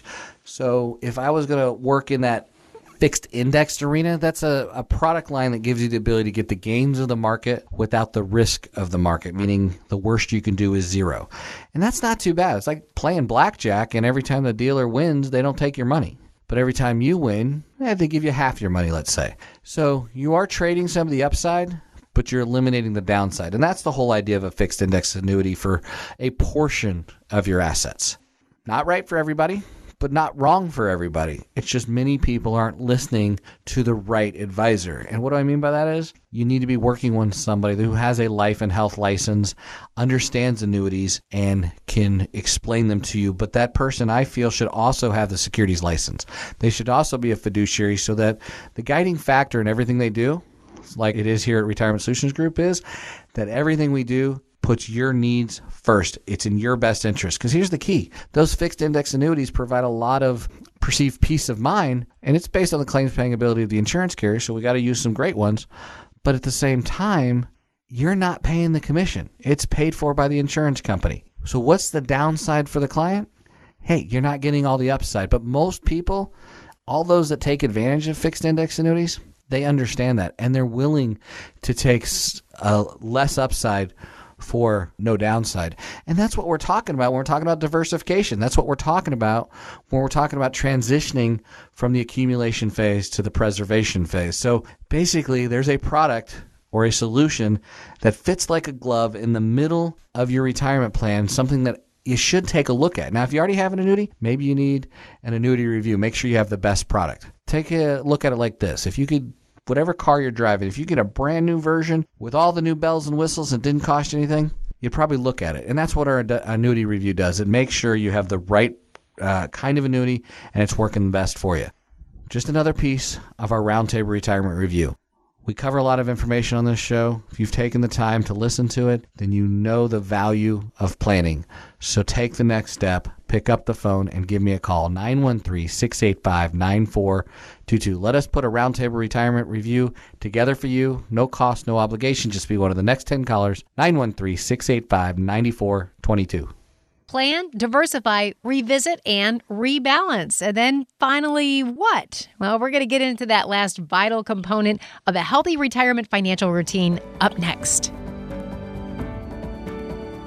So if I was going to work in that fixed indexed arena, that's a, a product line that gives you the ability to get the gains of the market without the risk of the market, meaning the worst you can do is zero. And that's not too bad. It's like playing blackjack, and every time the dealer wins, they don't take your money. But every time you win, eh, they give you half your money, let's say. So you are trading some of the upside, but you're eliminating the downside. And that's the whole idea of a fixed index annuity for a portion of your assets. Not right for everybody, but not wrong for everybody. It's just many people aren't listening to the right advisor. And what do I mean by that is you need to be working with somebody who has a life and health license, understands annuities, and can explain them to you. But that person, I feel, should also have the securities license. They should also be a fiduciary, so that the guiding factor in everything they do, like it is here at Retirement Solutions Group, is that everything we do puts your needs first. It's in your best interest. Because here's the key. Those fixed index annuities provide a lot of perceived peace of mind, and it's based on the claims paying ability of the insurance carrier, so we got to use some great ones. But at the same time, you're not paying the commission. It's paid for by the insurance company. So what's the downside for the client? Hey, you're not getting all the upside. But most people, all those that take advantage of fixed index annuities, they understand that, and they're willing to take a less upside for no downside. And that's what we're talking about when we're talking about diversification. That's what we're talking about when we're talking about transitioning from the accumulation phase to the preservation phase. So basically, there's a product or a solution that fits like a glove in the middle of your retirement plan, something that you should take a look at. Now, if you already have an annuity, maybe you need an annuity review. Make sure you have the best product. Take a look at it like this. If you could Whatever car you're driving, if you get a brand new version with all the new bells and whistles and didn't cost you anything, you'd probably look at it. And that's what our annuity review does. It makes sure you have the right uh, kind of annuity and it's working best for you. Just another piece of our Roundtable Retirement Review. We cover a lot of information on this show. If you've taken the time to listen to it, then you know the value of planning. So take the next step, pick up the phone, and give me a call, nine one three, six eight five, nine four two two. Let us put a Roundtable Retirement Review together for you. No cost, no obligation. Just be one of the next ten callers, nine one three, six eight five, nine four two two. Plan, diversify, revisit, and rebalance. And then finally, what? Well, we're going to get into that last vital component of a healthy retirement financial routine up next.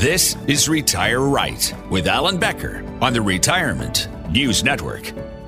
This is Retire Right with Alan Becker on the Retirement News Network.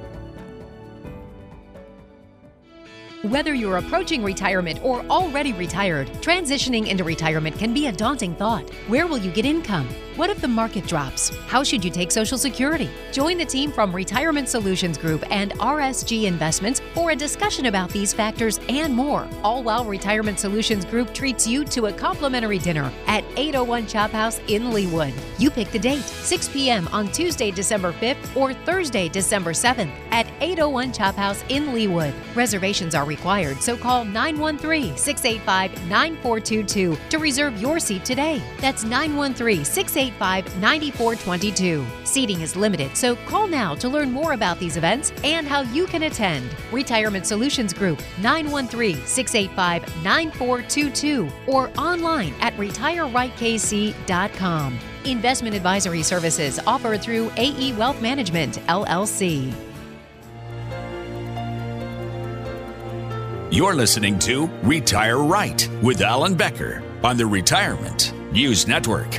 Whether you're approaching retirement or already retired, transitioning into retirement can be a daunting thought. Where will you get income? What if the market drops? How should you take Social Security? Join the team from Retirement Solutions Group and R S G Investments for a discussion about these factors and more, all while Retirement Solutions Group treats you to a complimentary dinner at eight oh one Chop House in Leawood. You pick the date, six p.m. on Tuesday, December fifth or Thursday, December seventh at eight oh one Chop House in Leawood. Reservations are required, so call nine one three, six eight five, nine four two two to reserve your seat today. That's nine one three, six eight five, nine four two two. Seating is limited, so call now to learn more about these events and how you can attend. Retirement Solutions Group, nine one three, six eight five, nine four two two or online at retire right k c dot com. Investment advisory services offered through A E Wealth Management, L L C. You're listening to Retire Right with Alan Becker on the Retirement News Network.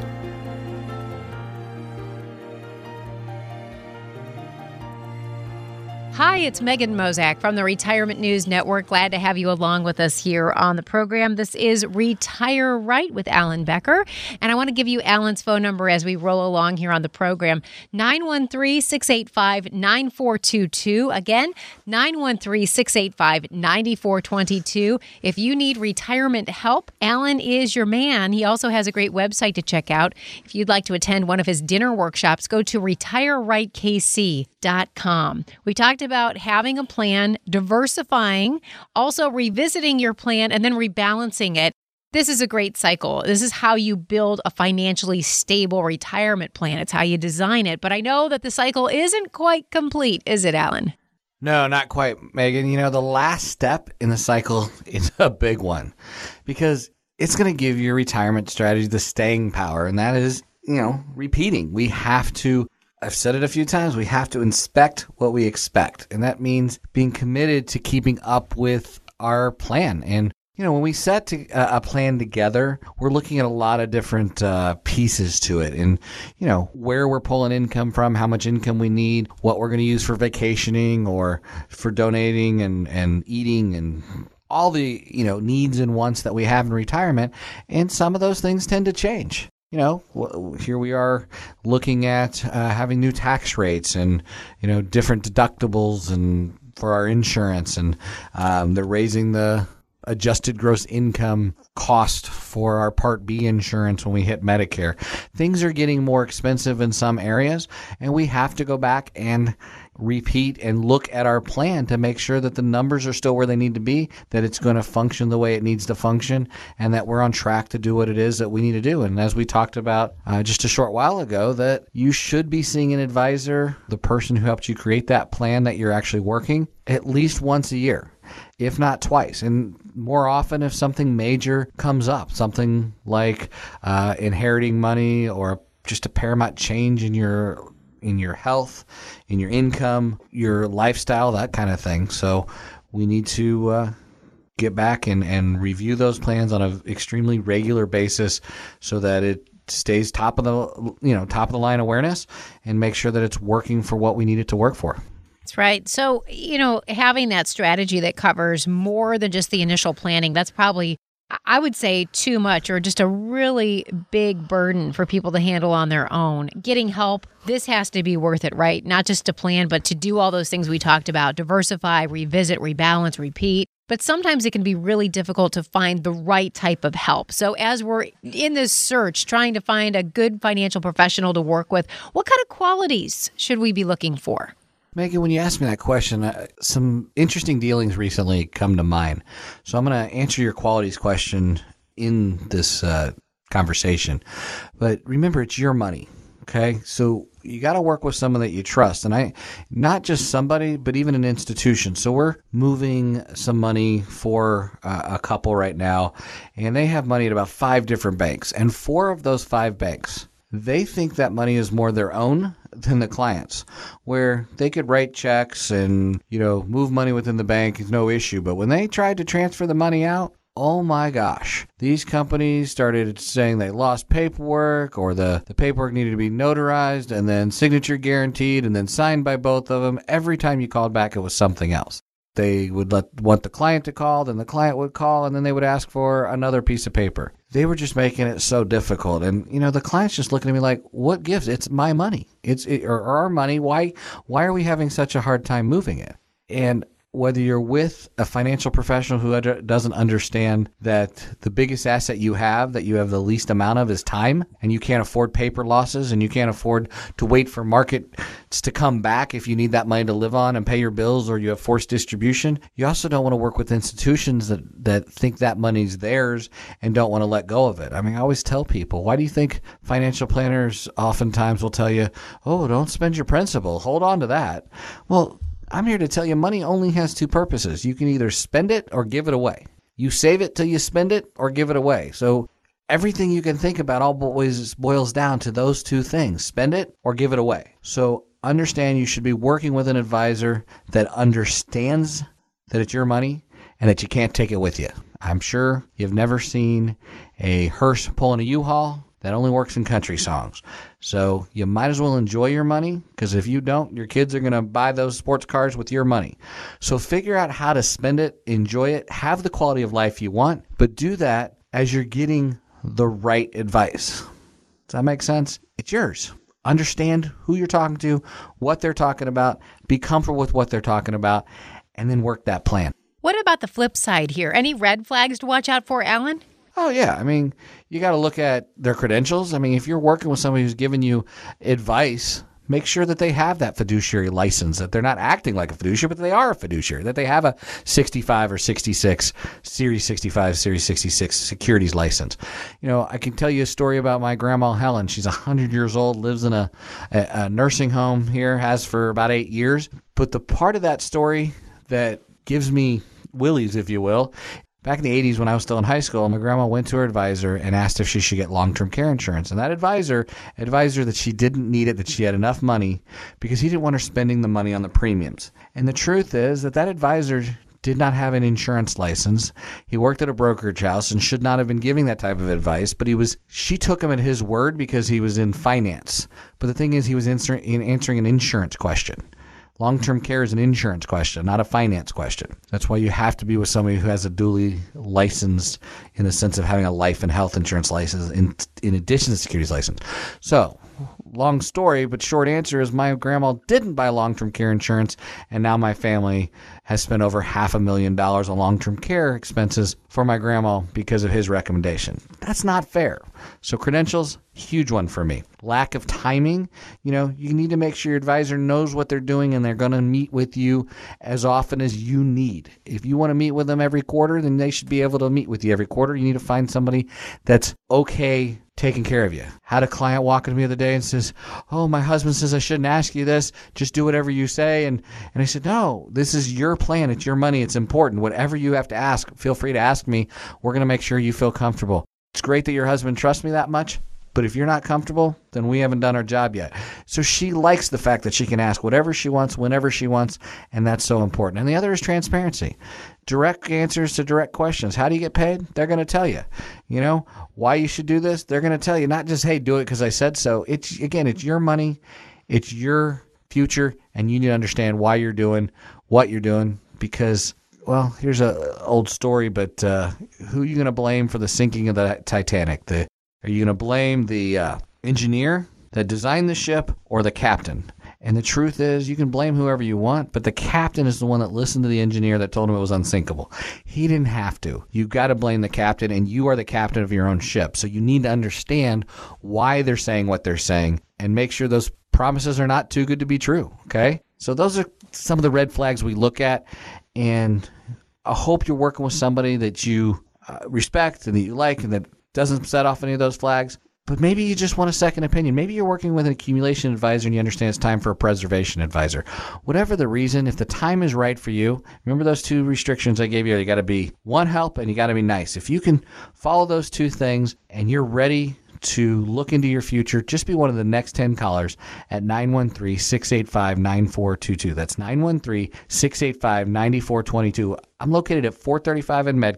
Hi, it's Megan Mozak from the Retirement News Network. Glad to have you along with us here on the program. This is Retire Right with Alan Becker. And I want to give you Alan's phone number as we roll along here on the program. nine one three, six eight five, nine four two two. Again, nine one three, six eight five, nine four two two. If you need retirement help, Alan is your man. He also has a great website to check out. If you'd like to attend one of his dinner workshops, go to retire right k c dot com. We talked about having a plan, diversifying, also revisiting your plan, and then rebalancing it. This is a great cycle. This is how you build a financially stable retirement plan. It's how you design it. But I know that the cycle isn't quite complete, is it, Alan? No, not quite, Megan. You know, the last step in the cycle is a big one because it's going to give your retirement strategy the staying power, and that is, you know, repeating. We have to I've said it a few times, we have to inspect what we expect. And that means being committed to keeping up with our plan. And, you know, when we set to, uh, a plan together, we're looking at a lot of different uh, pieces to it. And, you know, where we're pulling income from, how much income we need, what we're going to use for vacationing or for donating and, and eating and all the, you know, needs and wants that we have in retirement. And some of those things tend to change. You know, here we are looking at uh, having new tax rates and, you know, different deductibles and for our insurance. And um, they're raising the adjusted gross income cost for our Part B insurance when we hit Medicare. Things are getting more expensive in some areas, and we have to go back and repeat and look at our plan to make sure that the numbers are still where they need to be, that it's going to function the way it needs to function, and that we're on track to do what it is that we need to do. And as we talked about uh, just a short while ago, that you should be seeing an advisor, the person who helped you create that plan that you're actually working, at least once a year, if not twice. And more often if something major comes up, something like uh, inheriting money or just a paramount change in your in your health, in your income, your lifestyle, that kind of thing. So we need to uh, get back and, and review those plans on an extremely regular basis so that it stays top of the, you know, top of the line awareness and make sure that it's working for what we need it to work for. That's right. So, you know, having that strategy that covers more than just the initial planning, that's probably, I would say, too much or just a really big burden for people to handle on their own. Getting help, this has to be worth it, right? Not just to plan, but to do all those things we talked about, diversify, revisit, rebalance, repeat. But sometimes it can be really difficult to find the right type of help. So as we're in this search, trying to find a good financial professional to work with, what kind of qualities should we be looking for? Megan, when you asked me that question, uh, some interesting dealings recently come to mind. So I'm going to answer your qualities question in this uh, conversation. But remember, it's your money, okay? So you got to work with someone that you trust. And I, not just somebody, but even an institution. So we're moving some money for uh, a couple right now, and they have money at about five different banks. And four of those five banks, they think that money is more their own than the clients, where they could write checks and, you know, move money within the bank is no issue. But when they tried to transfer the money out, oh my gosh, these companies started saying they lost paperwork, or the, the paperwork needed to be notarized and then signature guaranteed and then signed by both of them. Every time you called back, it was something else. They would let want the client to call, then the client would call, and then they would ask for another piece of paper. They were just making it so difficult. And, you know, the client's just looking at me like, what gives? It's my money. It's it, or our money. Why, why are we having such a hard time moving it? And whether you're with a financial professional who under, doesn't understand that the biggest asset you have, that you have the least amount of, is time, and you can't afford paper losses, and you can't afford to wait for markets to come back if you need that money to live on and pay your bills, or you have forced distribution. You also don't want to work with institutions that, that think that money's theirs and don't want to let go of it. I mean, I always tell people, why do you think financial planners oftentimes will tell you, oh, don't spend your principal, hold on to that? Well, I'm here to tell you money only has two purposes. You can either spend it or give it away. You save it till you spend it or give it away. So everything you can think about always boils down to those two things: spend it or give it away. So understand you should be working with an advisor that understands that it's your money and that you can't take it with you. I'm sure you've never seen a hearse pulling a U-Haul. That only works in country songs. So you might as well enjoy your money, because if you don't, your kids are going to buy those sports cars with your money. So figure out how to spend it, enjoy it, have the quality of life you want, but do that as you're getting the right advice. Does that make sense? It's yours. Understand who you're talking to, what they're talking about, be comfortable with what they're talking about, and then work that plan. What about the flip side here? Any red flags to watch out for, Alan? Oh, yeah. I mean, you got to look at their credentials. I mean, if you're working with somebody who's giving you advice, make sure that they have that fiduciary license, that they're not acting like a fiduciary, but they are a fiduciary, that they have a sixty-five or sixty-six, Series sixty-five, Series sixty-six securities license. You know, I can tell you a story about my grandma Helen. She's one hundred years old, lives in a, a, a nursing home here, has for about eight years. But the part of that story that gives me willies, if you will, back in the eighties, when I was still in high school, my grandma went to her advisor and asked if she should get long-term care insurance. And that advisor advised her that she didn't need it, that she had enough money, because he didn't want her spending the money on the premiums. And the truth is that that advisor did not have an insurance license. He worked at a brokerage house and should not have been giving that type of advice, but he was. She took him at his word because he was in finance. But the thing is, he was answering, answering an insurance question. Long-term care is an insurance question, not a finance question. That's why you have to be with somebody who has a duly licensed, in the sense of having a life and health insurance license in, in addition to securities license. So, long story, but short answer is my grandma didn't buy long-term care insurance, and now my family has spent over half a million dollars on long-term care expenses for my grandma because of his recommendation. That's not fair. So credentials, huge one for me. Lack of timing. You know, you need to make sure your advisor knows what they're doing and they're going to meet with you as often as you need. If you want to meet with them every quarter, then they should be able to meet with you every quarter. You need to find somebody that's okay taking care of you. Had a client walk into me the other day and says, oh, my husband says I shouldn't ask you this. Just do whatever you say. And, and I said, no, this is your plan. It's your money. It's important. Whatever you have to ask, feel free to ask me. We're going to make sure you feel comfortable. It's great that your husband trusts me that much, but if you're not comfortable, then we haven't done our job yet. So she likes the fact that she can ask whatever she wants, whenever she wants, and that's so important. And the other is transparency. Direct answers to direct questions. How do you get paid? They're going to tell you. You know, why you should do this? They're going to tell you. Not just, hey, do it because I said so. It's, again, it's your money. It's your future, and you need to understand why you're doing what you're doing, because, well, here's an old story, but uh, who are you going to blame for the sinking of the Titanic? The Are you going to blame the uh, engineer that designed the ship or the captain? And the truth is, you can blame whoever you want, but the captain is the one that listened to the engineer that told him it was unsinkable. He didn't have to. You've got to blame the captain, and you are the captain of your own ship. So you need to understand why they're saying what they're saying and make sure those promises are not too good to be true, okay? So those are some of the red flags we look at, and I hope you're working with somebody that you uh, respect and that you like and that doesn't set off any of those flags. But maybe you just want a second opinion. Maybe you're working with an accumulation advisor and you understand it's time for a preservation advisor. Whatever the reason, if the time is right for you, remember those two restrictions I gave you. You got to be one, help, and you got to be nice. If you can follow those two things and you're ready to look into your future, just be one of the next ten callers at nine one three, six eight five, nine four two two. That's nine one three, six eight five, nine four two two. I'm located at four thirty-five in Metcalf.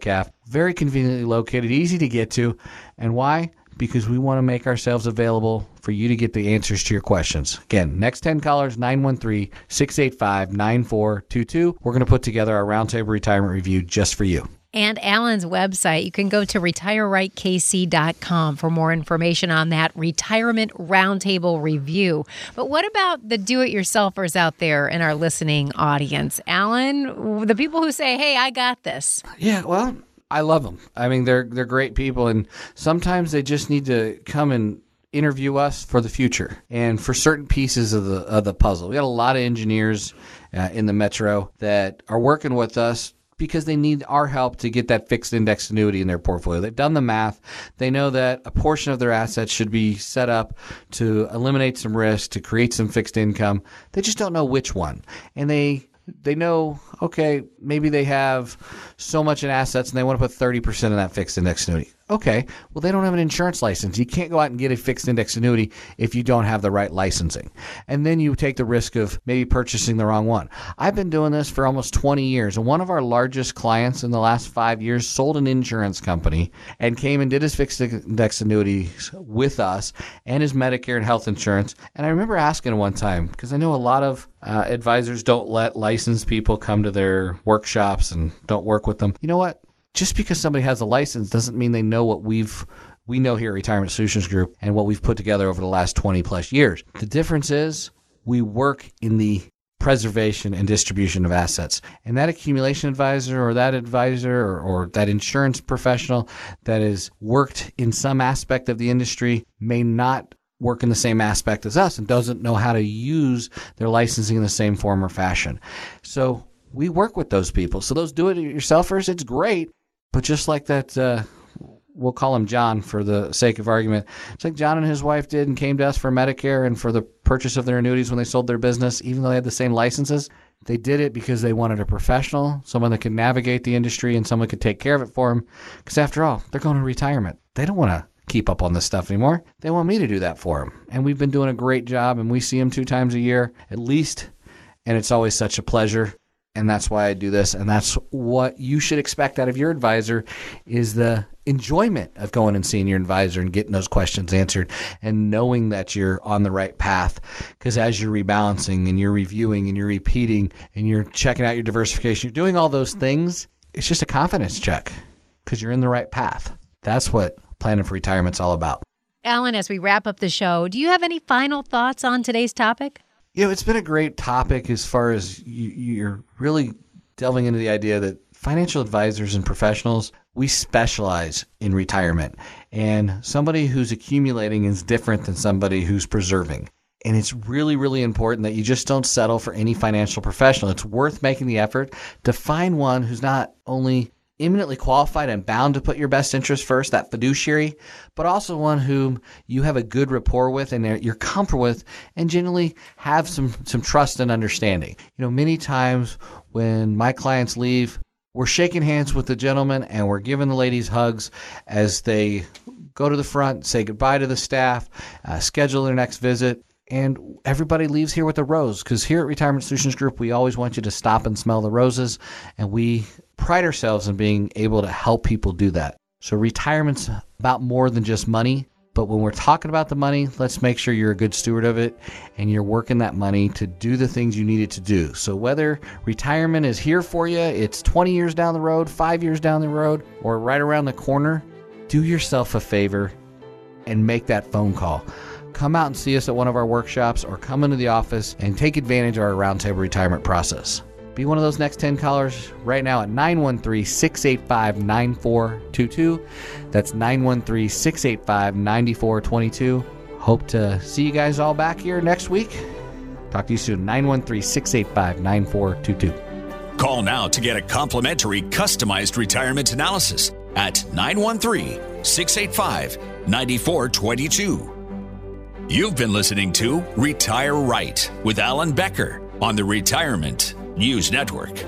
very conveniently located, easy to get to. And why? Because we want to make ourselves available for you to get the answers to your questions. Again, next ten callers, nine one three, six eight five, nine four two two. We're going to put together our Roundtable Retirement Review just for you. And Alan's website, you can go to retire right k c dot com for more information on that Retirement Roundtable Review. But what about the do-it-yourselfers out there in our listening audience? Alan, the people who say, hey, I got this. Yeah, well, I love them. I mean, they're they're great people, and sometimes they just need to come and interview us for the future and for certain pieces of the of the puzzle. We got a lot of engineers uh, in the metro that are working with us because they need our help to get that fixed index annuity in their portfolio. They've done the math. They know that a portion of their assets should be set up to eliminate some risk, to create some fixed income. They just don't know which one. And they they know, okay, maybe they have so much in assets and they want to put thirty percent of that fixed index annuity. Okay, well, they don't have an insurance license. You can't go out and get a fixed index annuity if you don't have the right licensing. And then you take the risk of maybe purchasing the wrong one. I've been doing this for almost twenty years, and one of our largest clients in the last five years sold an insurance company and came and did his fixed index annuities with us and his Medicare and health insurance. And I remember asking one time, because I know a lot of uh, advisors don't let licensed people come to their workshops and don't work with them. You know what? Just because somebody has a license doesn't mean they know what we've we know here at Retirement Solutions Group and what we've put together over the last twenty plus years. The difference is we work in the preservation and distribution of assets. And that accumulation advisor or that advisor or, or that insurance professional that has worked in some aspect of the industry may not work in the same aspect as us and doesn't know how to use their licensing in the same form or fashion. So we work with those people. So those do-it-yourselfers, it's great. But just like that, uh, we'll call him John for the sake of argument. It's like John and his wife did and came to us for Medicare and for the purchase of their annuities when they sold their business, even though they had the same licenses. They did it because they wanted a professional, someone that could navigate the industry and someone could take care of it for them. Because after all, they're going to retirement. They don't want to keep up on this stuff anymore. They want me to do that for them. And we've been doing a great job, and we see them two times a year at least. And it's always such a pleasure. And that's why I do this. And that's what you should expect out of your advisor is the enjoyment of going and seeing your advisor and getting those questions answered and knowing that you're on the right path. Because as you're rebalancing and you're reviewing and you're repeating and you're checking out your diversification, you're doing all those things, it's just a confidence check because you're in the right path. That's what planning for retirement's all about. Alan, as we wrap up the show, do you have any final thoughts on today's topic? You know, it's been a great topic as far as you, you're really delving into the idea that financial advisors and professionals, we specialize in retirement. And somebody who's accumulating is different than somebody who's preserving. And it's really, really important that you just don't settle for any financial professional. It's worth making the effort to find one who's not only eminently qualified and bound to put your best interest first, that fiduciary, but also one whom you have a good rapport with and you're comfortable with and generally have some, some trust and understanding. You know, many times when my clients leave, we're shaking hands with the gentleman and we're giving the ladies hugs as they go to the front, say goodbye to the staff, uh, schedule their next visit. And everybody leaves here with a rose because here at Retirement Solutions Group, we always want you to stop and smell the roses. And we pride ourselves in being able to help people do that. So retirement's about more than just money. But when we're talking about the money, let's make sure you're a good steward of it and you're working that money to do the things you need it to do. So whether retirement is here for you, it's twenty years down the road, five years down the road, or right around the corner, do yourself a favor and make that phone call. Come out and see us at one of our workshops or come into the office and take advantage of our roundtable retirement process. Be one of those next ten callers right now at nine one three, six eight five, nine four two two. That's nine one three, six eight five, nine four two two. Hope to see you guys all back here next week. Talk to you soon. nine one three, six eight five, nine four two two. Call now to get a complimentary customized retirement analysis at nine one three, six eight five, nine four two two. You've been listening to Retire Right with Alan Becker on the Retirement News Network.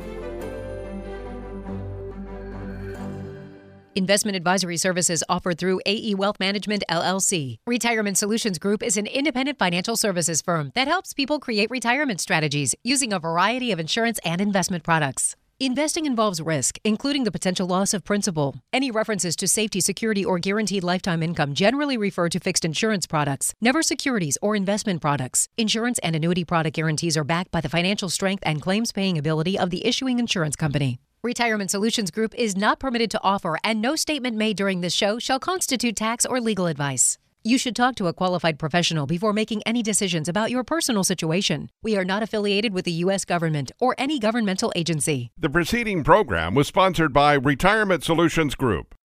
Investment advisory services offered through A E Wealth Management, L L C. Retirement Solutions Group is an independent financial services firm that helps people create retirement strategies using a variety of insurance and investment products. Investing involves risk, including the potential loss of principal. Any references to safety, security, or guaranteed lifetime income generally refer to fixed insurance products, never securities or investment products. Insurance and annuity product guarantees are backed by the financial strength and claims-paying ability of the issuing insurance company. Retirement Solutions Group is not permitted to offer, and no statement made during this show shall constitute tax or legal advice. You should talk to a qualified professional before making any decisions about your personal situation. We are not affiliated with the U S government or any governmental agency. The preceding program was sponsored by Retirement Solutions Group.